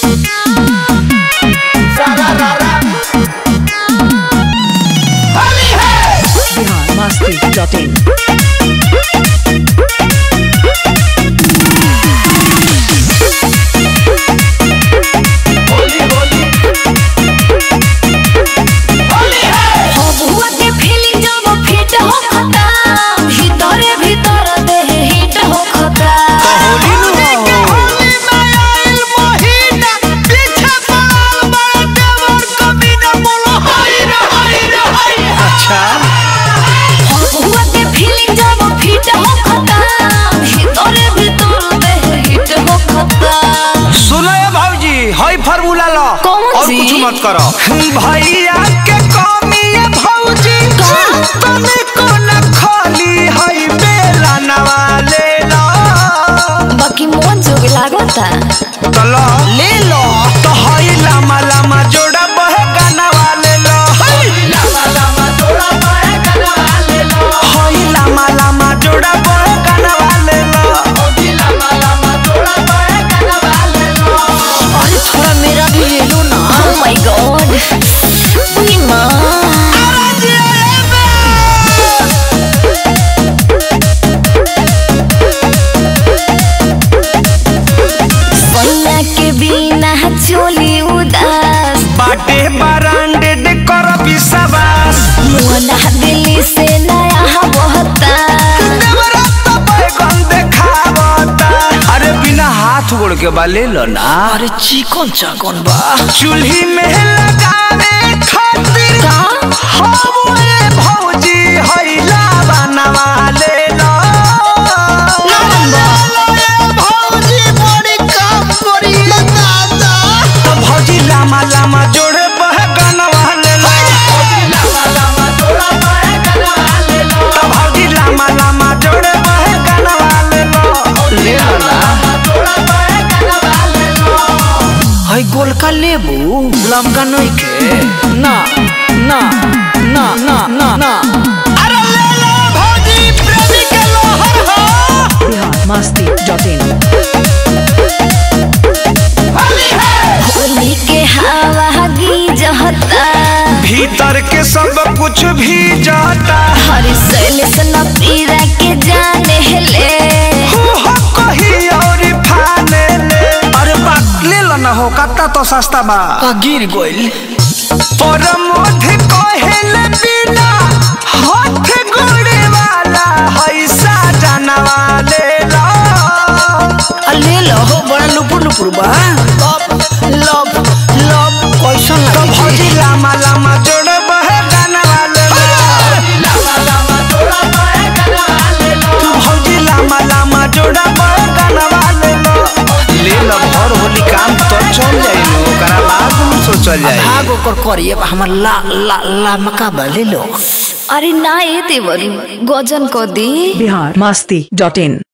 biharmasti.in और कुछ मत करो भैया के कमी है भौजी तने को न खाली है बेला नवाले लो बाकी मन जोग लागता चलो ले लो तो हई लामा लामा जोड़ा बह गाना वाले लो हई लामा लामा जोड़ा बह गाना वाले लो हई लामा लामा जोड़ा बह गाना वाले लो हई लामा लामा जोड़ा बह गाना वाले लो अरे थोड़ा मेरा भी ले लो ना Oh my god सोना के बिना चोली उदास बाटे बरांडे दे कर विश्वास मोना दिल्ली से नया बहता देवरात बैगन देखावता अरे बिना हाथ गोड़ के बा ले लो ना अरे चिकन चाकन बा चूल्ही में लगावे खातिर का हमरे भौजी हइला बनवा ले लो भौजी बड़ी काम करी दादा तो भौजी लामा लामा जोड़े बह गनवा ले लो भौजी लामा लामा जोड़ा बह गनवा ले लो तो भौजी लामा लामा जोड़े बह गनवा ले लो ले लो ना जोड़ा बह गनवा ले लो हई गोलका लेबू लमका नहीं के ना ना ना ना ना ना अरे ले लो भौजी प्रेमी के लोहर हो biharmasti.in होली के हवा गीजता भीतर के सब कुछ भी जाता हर सैल सना पीरा के जाने ले हो कहीं और फाने ले अरे बात ले लो ना हो कत्ता तो सस्ता बा आ गिर गइल पर मोध कहेले बिना हाथ गोड़े वाला हैसा जानवा ले लो आ ले लो हो बड़ा लुपुर लुपुर बा लव लव कैसन तो लगे भौजी लामा लामा जोड़ बह गाना वाले लामा लामा जोड़ा बह गाना वाले तू भौजी लामा लामा जोड़ा बह गाना वाले ले लो भर होली काम तो चल जाई लो करा बाद में सोचल जाई भाग ओकर करिए हमर ला ला ला मका बा ले लो अरे ना ये देवरी गजन को दी biharmasti.in